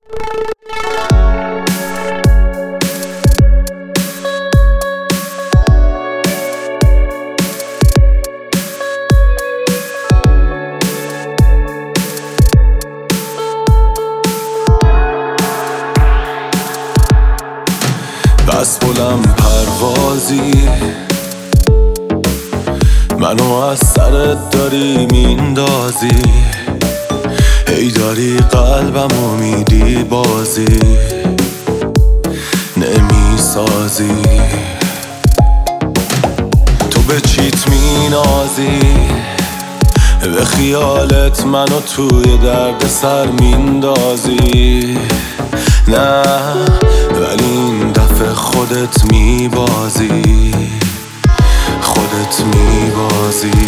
بس بلند پروازی منو از سرت داری میندازی، هی داری قلبمو میدی بازی نمیسازی. تو به چیت مینازی، به خیالت منو توی درد سر میندازی. نه ولی این دفعه خودت میبازی، خودت میبازی.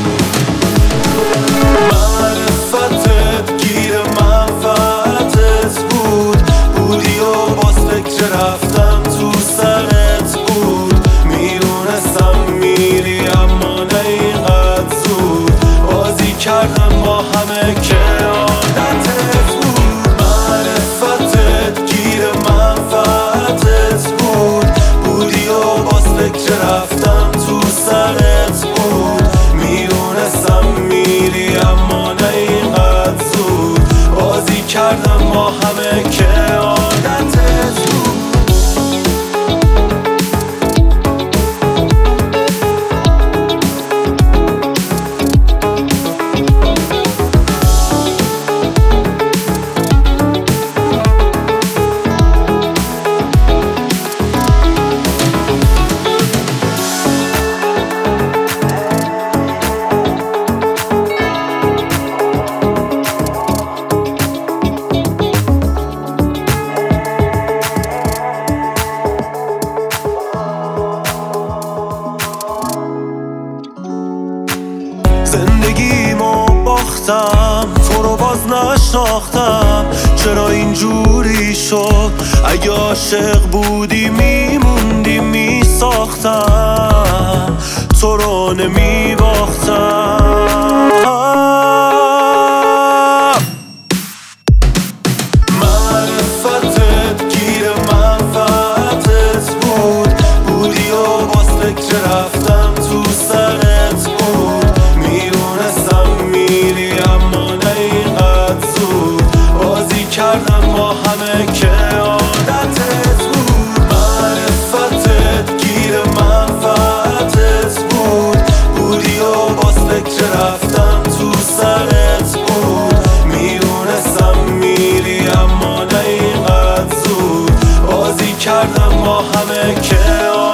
معرفتت گیر منفعتت بودی و باز فکر رفتن تو سرت بود. میدونستم میری اما نه اینقدر زود، بازی کردم با همه که عادتت بود. معرفتت گیر منفعتت بودی و باز فکر رفتن تو سرت بود. میدونستم میری اما نه اینقدر زود، بازی کردم با همه که عادتت بود. زندگیمو باختم، تو رو باز نشناختم. چرا اینجوری شد؟ اگه عاشق بودی میموندی میساختم، تو رو نمیباختم. معرفتت گیر منفعتت بودی و باز فکر رفتن تو سرت بود. میری اما نه اینقدر زود، بازی کردم با همه که عادتت بود. معرفتت گیر منفعتت بودی و باز فکر رفتن تو سرت بود. میدونستم میری اما نه اینقدر زود، بازی کردم با همه که